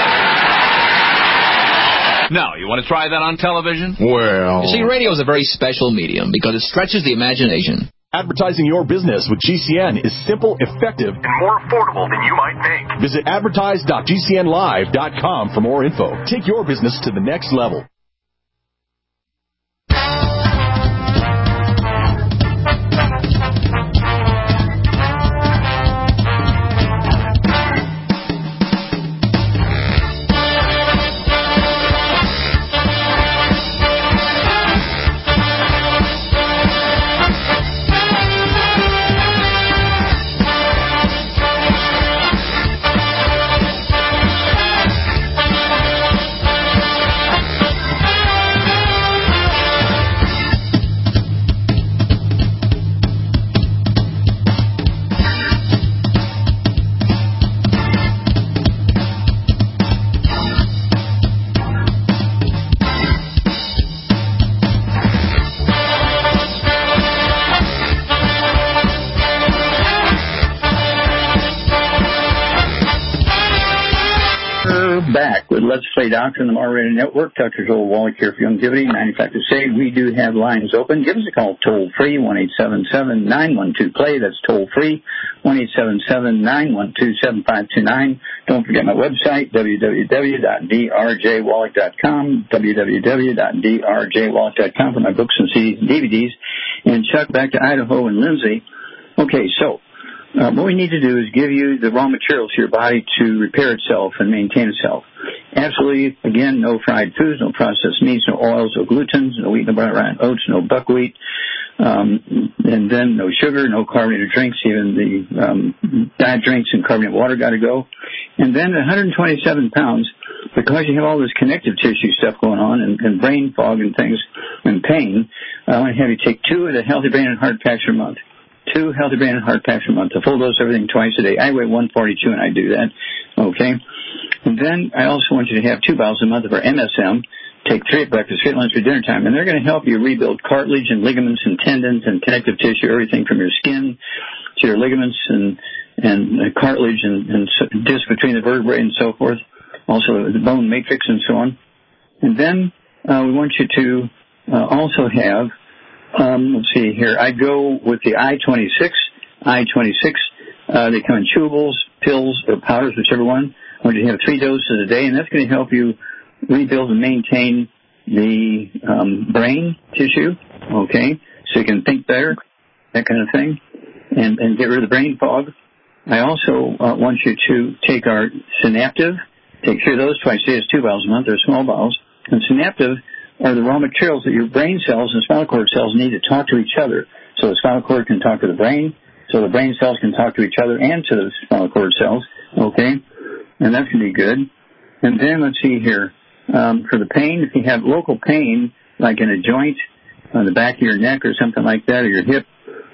Now, you want to try that on television? Well... You see, radio is a very special medium because it stretches the imagination. Advertising your business with G C N is simple, effective, and more affordable than you might think. Visit advertise dot g c n live dot com for more info. Take your business to the next level. back with Let's Play Doctor on the Mar Radio Network. Doctor Joel Wallach here for Longevity, Manufacturers Say. We do have lines open. Give us a call toll-free, one eight seven seven, nine one two, play. That's toll-free, one eight seven seven, nine one two, seven five two nine. Don't forget my website, w w w dot d r j wallach dot com, w w w dot d r j wallach dot com for my books and C Ds and D V Ds. And Chuck, back to Idaho and Lindsay. Okay, so Uh, what we need to do is give you the raw materials to your body to repair itself and maintain itself. Absolutely, again, no fried foods, no processed meats, no oils, no glutens, no wheat, no brown oats, no buckwheat, um, and then no sugar, no carbonated drinks, even the um, diet drinks and carbonated water got to go. And then one hundred twenty-seven pounds, because you have all this connective tissue stuff going on and, and brain fog and things and pain, I want to have you take two of the Healthy Brain and Heart Packs a month. Two Healthy Brain and Heart Packs a month, a full dose of everything twice a day. I weigh one forty-two and I do that. Okay. And then I also want you to have two bottles a month of our M S M. Take three at breakfast, three at lunch, or dinner time. And they're going to help you rebuild cartilage and ligaments and tendons and connective tissue, everything from your skin to your ligaments and, and cartilage and, and disc between the vertebrae and so forth. Also the bone matrix and so on. And then uh, we want you to uh, also have Um, let's see here. I go with the I twenty-six. I twenty-six, uh, they come in chewables, pills, or powders, whichever one. I want you to have three doses a day, and that's going to help you rebuild and maintain the um, brain tissue, okay, so you can think better, that kind of thing, and, and get rid of the brain fog. I also uh, want you to take our Synaptive. Take three of those twice a day. It's two bottles a month. They're small bottles. And Synaptive are the raw materials that your brain cells and spinal cord cells need to talk to each other. So the spinal cord can talk to the brain, so the brain cells can talk to each other and to the spinal cord cells, okay? And that's going to be good. And then let's see here. Um, for the pain, if you have local pain, like in a joint on the back of your neck or something like that, or your hip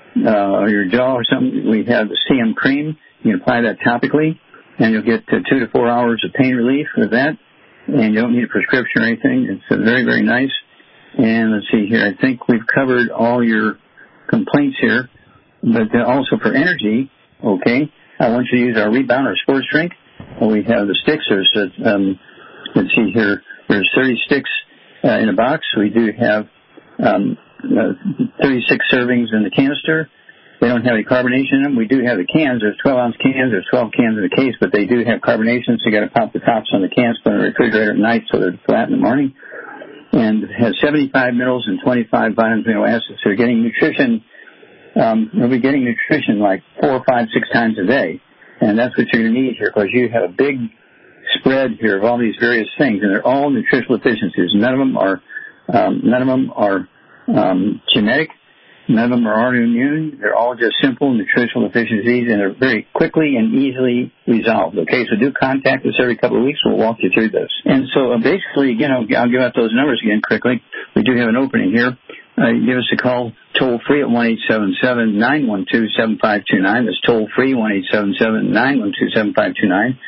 uh, or your jaw or something, we have the C M cream. You can apply that topically, and you'll get uh, two to four hours of pain relief with that. And you don't need a prescription or anything. It's uh, very, very nice. And let's see here. I think we've covered all your complaints here. But uh, also for energy, okay, I want you to use our Rebound, our sports drink. Well, we have the sticks. There's, uh, um, let's see here. There's thirty sticks uh, in a box. We do have um, uh, thirty-six servings in the canister. They don't have any carbonation in them. We do have the cans. There's twelve ounce cans. There's twelve cans in the case, but they do have carbonation, so you got to pop the tops on the cans, put them in the refrigerator at night so they're flat in the morning. And it has seventy-five minerals and twenty-five vitamins and amino acids. So you're getting nutrition. Um, you'll be getting nutrition like four, five, six times a day. And that's what you're going to need here, because you have a big spread here of all these various things, and they're all nutritional deficiencies. None of them are, um, none of them are um, genetic. None of them are autoimmune. They're all just simple nutritional deficiencies, and they're very quickly and easily resolved. Okay, so do contact us every couple of weeks. We'll walk you through this. And so uh, basically, again, I'll, I'll give out those numbers again quickly. We do have an opening here. Uh, give us a call toll-free at one eight seven seven, nine one two, seven five two nine. That's toll-free, one eight seven seven, nine one two, seven five two nine.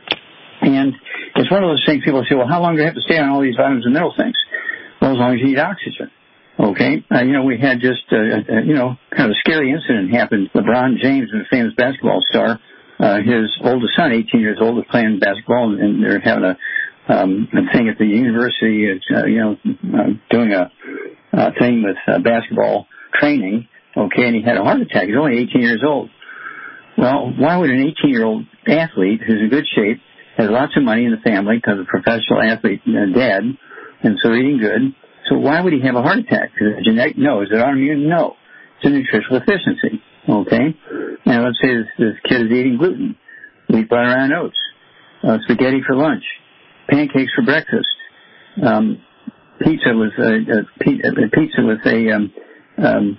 And it's one of those things people say, well, how long do I have to stay on all these vitamins and mineral things? Well, as long as you eat oxygen. Okay, uh, you know, we had just, uh, uh, you know, kind of a scary incident happen. LeBron James, the famous basketball star, uh, his oldest son, eighteen years old, was playing basketball, and they're having a, um, a thing at the university, uh, you know, uh, doing a, a thing with uh, basketball training, okay, and he had a heart attack. He's only eighteen years old. Well, why would an eighteen-year-old athlete who's in good shape, has lots of money in the family because of a professional athlete uh, dad, and so eating good, so why would he have a heart attack? Is it genetic? No. Is it autoimmune? No. It's a nutritional deficiency. Okay? Now let's say this, this kid is eating gluten, wheat, butter, and oats, uh, spaghetti for lunch, pancakes for breakfast, um, pizza with a, a, a pizza with a, um, um,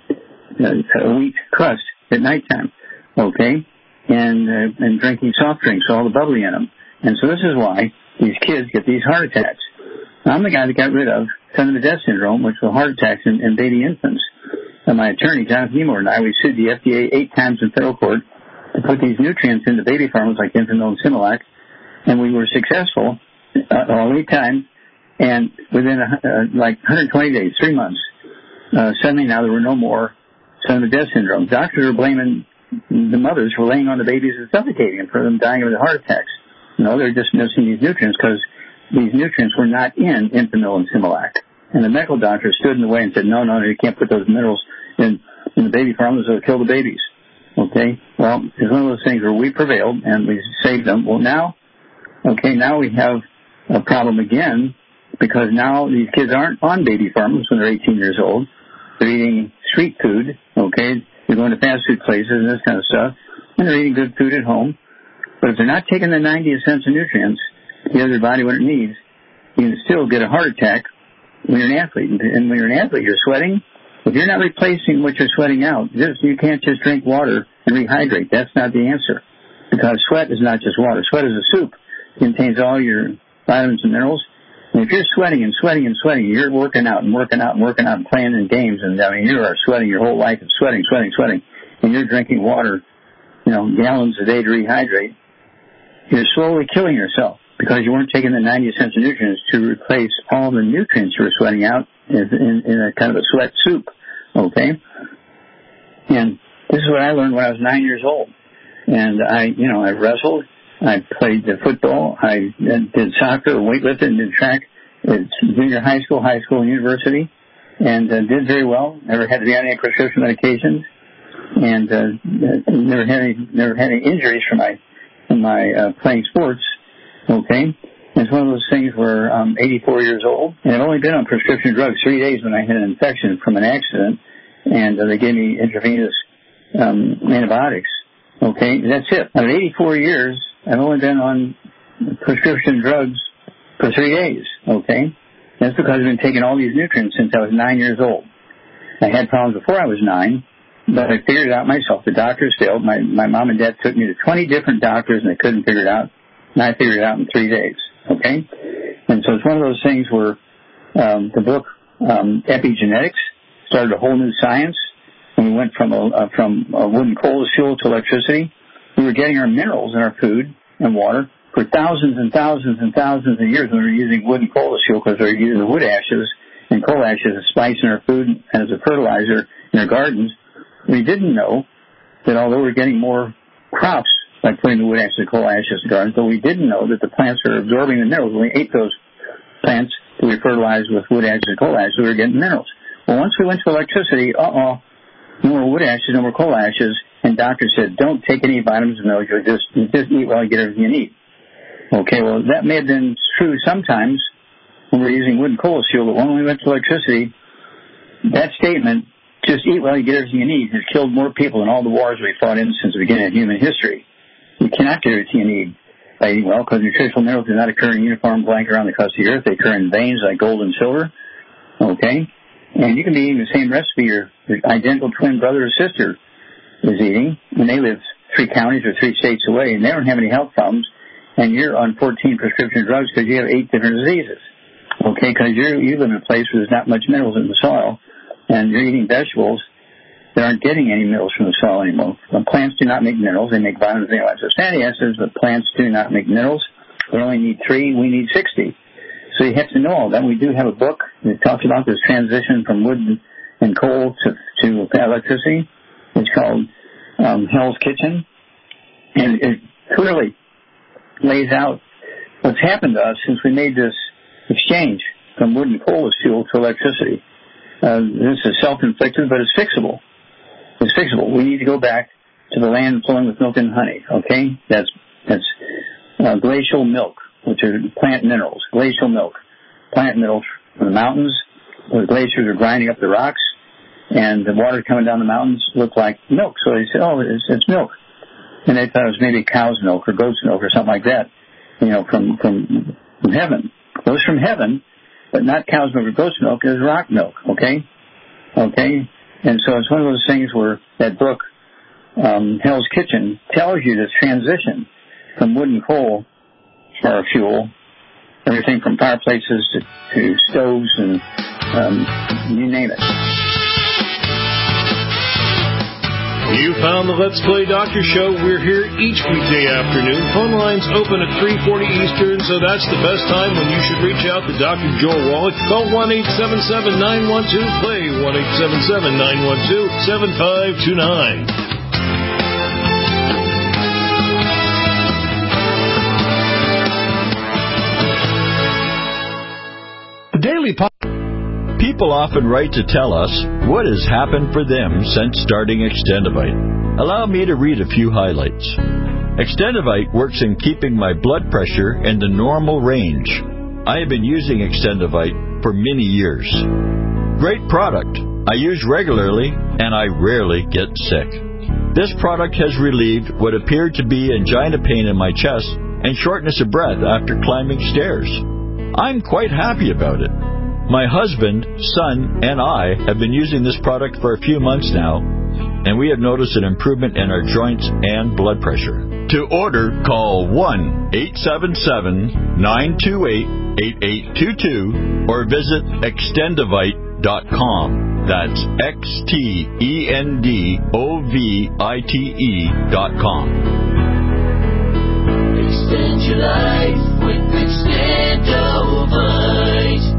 a wheat crust at nighttime. Okay? And uh, and drinking soft drinks, all the bubbly in them. And so this is why these kids get these heart attacks. I'm the guy that got rid of sudden-death syndrome, which was heart attacks in, in baby infants. And my attorney, Jonathan Hemore, and I, we sued the F D A eight times in federal court to put these nutrients into baby formulas like Infamil and Similac, and we were successful uh, all eight times. And within uh, like one hundred twenty days, three months, uh, suddenly now there were no more sudden-death syndrome. Doctors were blaming the mothers for laying on the babies and suffocating them, for them dying of the heart attacks. No, they're just missing these nutrients because these nutrients were not in Infamil and Similac. And the medical doctor stood in the way and said, no, no, you can't put those minerals in, in the baby formulas. It'll kill the babies. Okay? Well, it's one of those things where we prevailed and we saved them. Well, now, okay, now we have a problem again because now these kids aren't on baby formulas when they're eighteen years old. They're eating street food, okay? They're going to fast food places and this kind of stuff. And they're eating good food at home. But if they're not taking the ninety essential nutrients to give their body what it needs, you can still get a heart attack when you're an athlete. And when you're an athlete, you're sweating. If you're not replacing what you're sweating out, just, you can't just drink water and rehydrate. That's not the answer. Because sweat is not just water. Sweat is a soup. It contains all your vitamins and minerals. And if you're sweating and sweating and sweating, you're working out and working out and working out and playing in games, and I mean, you are sweating your whole life and sweating, sweating, sweating, and you're drinking water, you know, gallons a day to rehydrate, you're slowly killing yourself because you weren't taking the ninety essential nutrients to replace all the nutrients you were sweating out in, in, in a kind of a sweat soup, okay? And this is what I learned when I was nine years old. And I, you know, I wrestled, I played football, I did soccer, weightlifting, did track at junior high school, high school, and university, and uh, did very well. Never had to be on any prescription medications, and uh, never had any, never had any injuries from my from my uh, playing sports. Okay, and it's one of those things where I'm eighty-four years old, and I've only been on prescription drugs three days when I had an infection from an accident, and uh, they gave me intravenous um, antibiotics. Okay, that's it. Out of eighty-four years, I've only been on prescription drugs for three days. Okay, that's because I've been taking all these nutrients since I was nine years old. I had problems before I was nine, but I figured it out myself. The doctors failed. My my mom and dad took me to twenty different doctors, and they couldn't figure it out. And I figured it out in three days. Okay, and so it's one of those things where um, the book um, Epigenetics started a whole new science. When we went from a uh, from a wood and coal fuel to electricity, we were getting our minerals in our food and water for thousands and thousands and thousands of years when we were using wood and coal as fuel because we were using the wood ashes and coal ashes as spice in our food and as a fertilizer in our gardens. We didn't know that although we're getting more crops by putting the wood ashes and coal ashes in gardens, but we didn't know that the plants are absorbing the minerals. When we ate those plants that we fertilized with wood ashes and coal ashes, we were getting minerals. Well, once we went to electricity, uh-oh, no more wood ashes, no more coal ashes, and doctors said, don't take any vitamins and minerals, just, just eat well and get everything you need. Okay, well, that may have been true sometimes when we were using wood and coal as fuel, but when we went to electricity, that statement, just eat well and get everything you need, has killed more people than all the wars we fought in since the beginning of human history. You cannot get everything you need by eating well, because nutritional minerals do not occur in uniform blanket around the crust of the earth. They occur in veins like gold and silver. Okay? And you can be eating the same recipe your, your identical twin brother or sister is eating, and they live three counties or three states away, and they don't have any health problems, and you're on fourteen prescription drugs because you have eight different diseases. Okay? Because you you live in a place where there's not much minerals in the soil, and you're eating vegetables that aren't getting any minerals from the soil anymore. Well, plants do not make minerals. They make vitamins, minerals, and fatty acids, but plants do not make minerals. They only need three. We need sixty. So you have to know all that. We do have a book that talks about this transition from wood and coal to, to electricity. It's called um, Hell's Kitchen. And it clearly lays out what's happened to us since we made this exchange from wood and coal as fuel to electricity. Uh, this is self-inflicted, but it's fixable. It's fixable. We need to go back to the land flowing with milk and honey, okay? That's, that's uh, glacial milk, which are plant minerals. Glacial milk, plant minerals from the mountains, where the glaciers are grinding up the rocks, and the water coming down the mountains looked like milk. So they said, oh, it's, it's milk. And they thought it was maybe cow's milk or goat's milk or something like that, you know, from, from, from heaven. It was from heaven, but not cow's milk or goat's milk. It was rock milk, okay? Okay? And so it's one of those things where that book, um, Hell's Kitchen, tells you this transition from wood and coal for our fuel, everything from fireplaces to, to stoves and um, you name it. You found the Let's Play Doctor Show. We're here each weekday afternoon. Phone lines open at three forty Eastern, so that's the best time when you should reach out to Doctor Joel Wallach. Call one eight seven seven, nine one two, play, one eight seven seven, nine one two, seven five two nine. People often write to tell us what has happened for them since starting Extendivite. Allow me to read a few highlights. Extendivite works in keeping my blood pressure in the normal range. I have been using Extendivite for many years. Great product. I use regularly and I rarely get sick. This product has relieved what appeared to be angina pain in my chest and shortness of breath after climbing stairs. I'm quite happy about it. My husband, son, and I have been using this product for a few months now, and we have noticed an improvement in our joints and blood pressure. To order, call one eight seven seven, nine two eight, eight eight two two or visit extendivite dot com. That's X T E N D O V I T E dot com. Extend your life with Extendivite.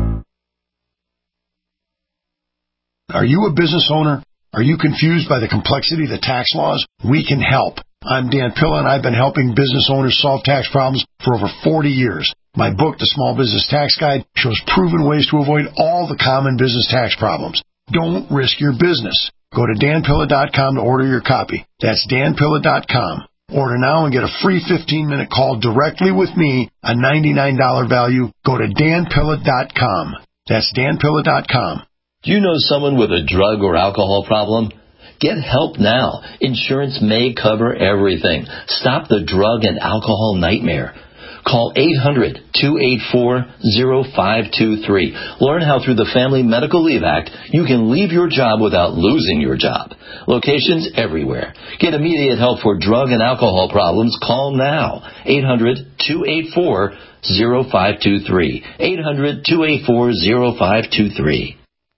Are you a business owner? Are you confused by the complexity of the tax laws? We can help. I'm Dan Pilla, and I've been helping business owners solve tax problems for over forty years. My book, The Small Business Tax Guide, shows proven ways to avoid all the common business tax problems. Don't risk your business. Go to dan pilla dot com to order your copy. That's dan pilla dot com. Order now and get a free fifteen-minute call directly with me, a ninety-nine dollars value. Go to dan pilla dot com. That's dan pilla dot com. Do you know someone with a drug or alcohol problem? Get help now. Insurance may cover everything. Stop the drug and alcohol nightmare. Call eight hundred, two eight four, zero five two three. Learn how through the Family Medical Leave Act you can leave your job without losing your job. Locations everywhere. Get immediate help for drug and alcohol problems. Call now. eight hundred, two eight four, zero five two three. eight hundred, two eight four, zero five two three.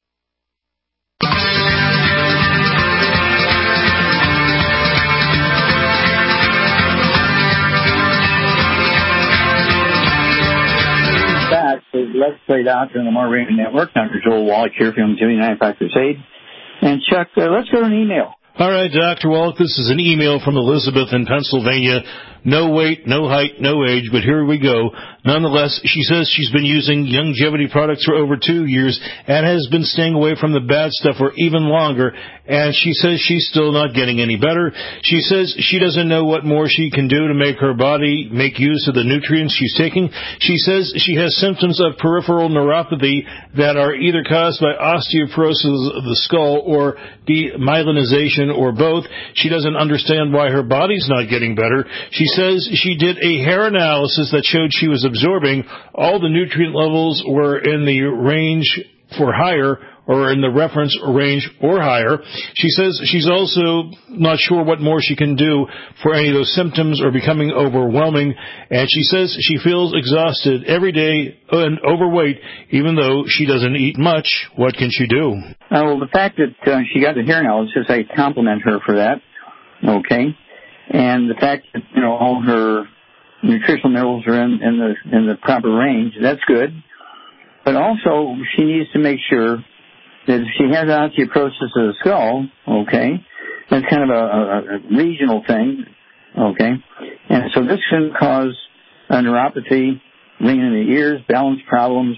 Let's Play Doctor on the More Radio Network. Doctor Joel Wallach here from Jimmy ninety-five Crusade. And Chuck, uh, let's go to an email. All right, Doctor Wallach, this is an email from Elizabeth in Pennsylvania. No weight, no height, no age, but here we go. Nonetheless, she says she's been using Youngevity products for over two years and has been staying away from the bad stuff for even longer, and she says she's still not getting any better. She says she doesn't know what more she can do to make her body make use of the nutrients she's taking. She says she has symptoms of peripheral neuropathy that are either caused by osteoporosis of the skull or demyelinization or both. She doesn't understand why her body's not getting better. She says she did a hair analysis that showed she was absorbing all the nutrient levels were in the range for higher or in the reference range or higher. She says she's also not sure what more she can do for any of those symptoms or becoming overwhelming, and she says she feels exhausted every day and overweight even though she doesn't eat much. What can she do? Uh, well, the fact that uh, she got the hair analysis, I compliment her for that. Okay. And the fact that, you know, all her nutritional minerals are in, in the in the proper range, that's good. But also, she needs to make sure that if she has osteoporosis of the skull, okay, that's kind of a, a, a regional thing, okay, and so this can cause a neuropathy, ringing in the ears, balance problems,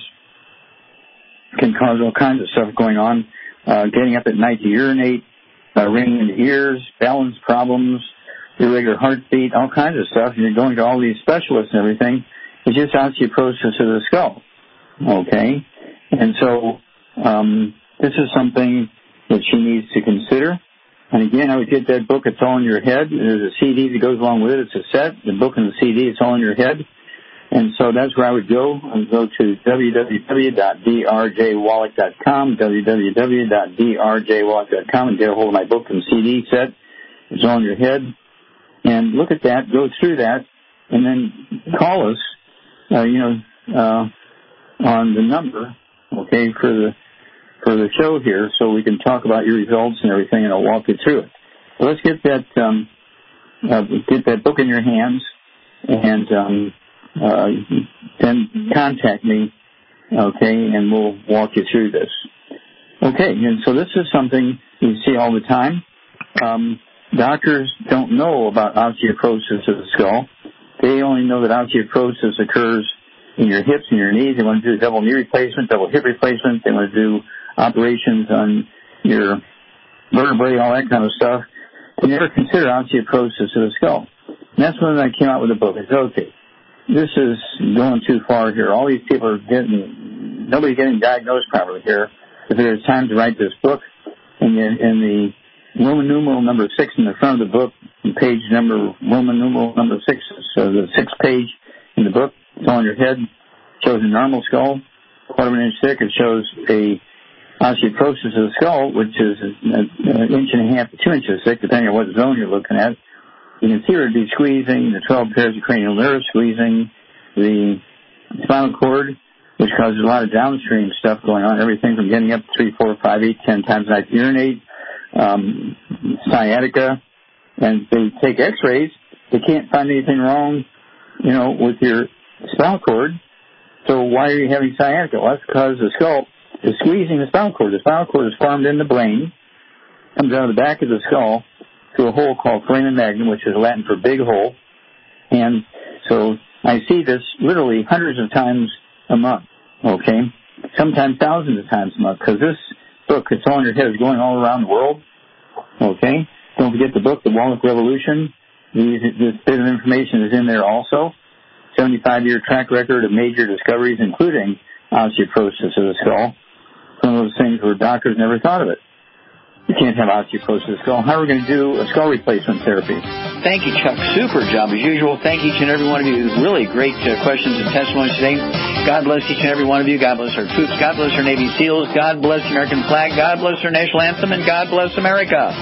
can cause all kinds of stuff going on, uh, getting up at night to urinate, uh, ringing in the ears, balance problems, irregular heartbeat, all kinds of stuff. And you're going to all these specialists and everything. It's just osteoporosis of the skull, okay? And so um, this is something that she needs to consider. And again, I would get that book, It's All in Your Head. There's a C D that goes along with it. It's a set. The book and the C D, It's All in Your Head. And so that's where I would go. I would go to w w w dot d r j wallach dot com, w w w dot d r j wallach dot com, and get a hold of my book and C D set. It's All in Your Head. And look at that, go through that, and then call us, uh, you know, uh, on the number, okay, for the for the show here, so we can talk about your results and everything, and I'll walk you through it. So let's get that um, uh, get that book in your hands, and um, uh, then contact me, okay, and we'll walk you through this. Okay, and so this is something you see all the time. Um, Doctors don't know about osteoporosis of the skull. They only know that osteoporosis occurs in your hips and your knees. They want to do double knee replacement, double hip replacement. They want to do operations on your vertebrae, all that kind of stuff. They never considered osteoporosis of the skull. And that's when I came out with a book. I said, okay, this is going too far here. All these people are getting, nobody's getting diagnosed properly here. If there's time to write this book, and in, in the Roman numeral number six in the front of the book, page number, Roman numeral number six, so the sixth page in the book, it's on your head, shows a normal skull, quarter of an inch thick. It shows a osteoporosis of the skull, which is an inch and a half to two inches thick, depending on what zone you're looking at. You can see it would be squeezing the twelve pairs of cranial nerves, squeezing the spinal cord, which causes a lot of downstream stuff going on, everything from getting up three, four, five, eight, ten times a night to urinate, um, sciatica, and they take x-rays. They can't find anything wrong, you know, with your spinal cord. So why are you having sciatica? Well, that's because the skull is squeezing the spinal cord. The spinal cord is formed in the brain, comes out of the back of the skull through a hole called foramen magnum, which is Latin for big hole. And so I see this literally hundreds of times a month, okay? Sometimes thousands of times a month, because this book, It's All in Your Head, is going all around the world, okay? Don't forget the book, The Wallach Revolution. These, this bit of information is in there also. seventy-five year track record of major discoveries, including osteoporosis of the skull. Some of those things where doctors never thought of it. You can't have osteoporosis of the skull. How are we going to do a skull replacement therapy? Thank you, Chuck. Super job as usual. Thank each and every one of you. Really great uh, questions and testimonies today. God bless each and every one of you. God bless our troops. God bless our Navy SEALs. God bless the American flag. God bless our national anthem. And God bless America.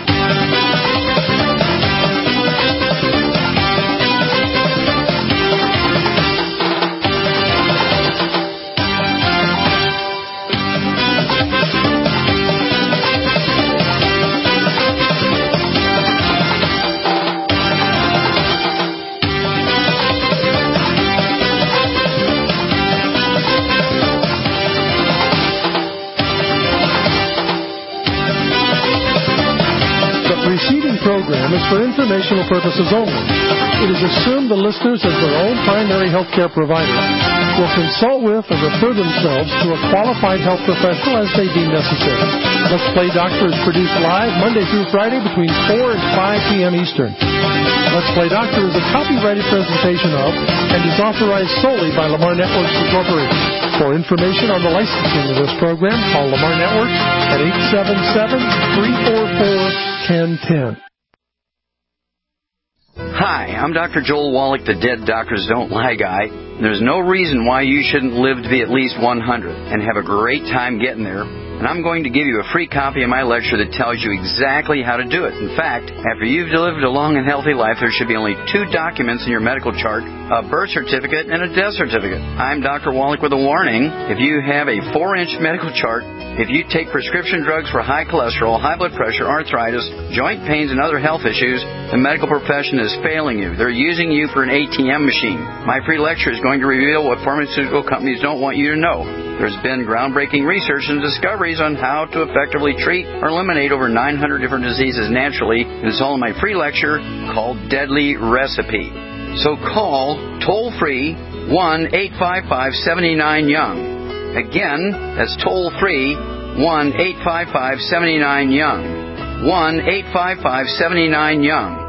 Program is for informational purposes only. It is assumed the listeners, as their own primary health care provider, will consult with or refer themselves to a qualified health professional as they deem necessary. Let's Play Doctor is produced live Monday through Friday between four and five p.m. Eastern. Let's Play Doctor is a copyrighted presentation of and is authorized solely by Lamar Networks Incorporated. For information on the licensing of this program, call Lamar Networks at eight seven seven, three four four, one zero one zero. Hi, I'm Doctor Joel Wallach, the Dead Doctors Don't Lie guy. There's no reason why you shouldn't live to be at least one hundred and have a great time getting there. And I'm going to give you a free copy of my lecture that tells you exactly how to do it. In fact, after you've lived a long and healthy life, there should be only two documents in your medical chart, a birth certificate and a death certificate. I'm Doctor Wallach with a warning. If you have a four inch medical chart, if you take prescription drugs for high cholesterol, high blood pressure, arthritis, joint pains, and other health issues, the medical profession is failing you. They're using you for an A T M machine. My free lecture is going to reveal what pharmaceutical companies don't want you to know. There's been groundbreaking research and discoveries on how to effectively treat or eliminate over nine hundred different diseases naturally, and it's all in my free lecture called Deadly Recipe. So call toll-free one eight five five, seven nine, young. Again, that's toll-free one eight five five, seven nine, young. one eight five five, seven nine, young.